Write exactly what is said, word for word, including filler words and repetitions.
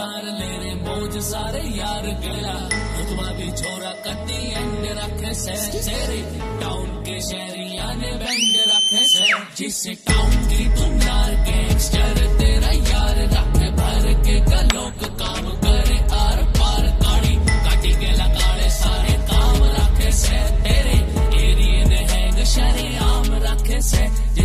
यार लेने मौज सारे यार गया रुतबा भी छोरा कट्टी एंड रखे से तेरे टाउन के शहरिया ने बैंड रखे से जिस टाउन की तुम यार गैंगस्टर तेरा यार रख भर के गलोक काम करे आर पार गाड़ी काटी के लगाड़े सारे काम रखे से तेरे एरिए ने हैंग शरे आम रखे से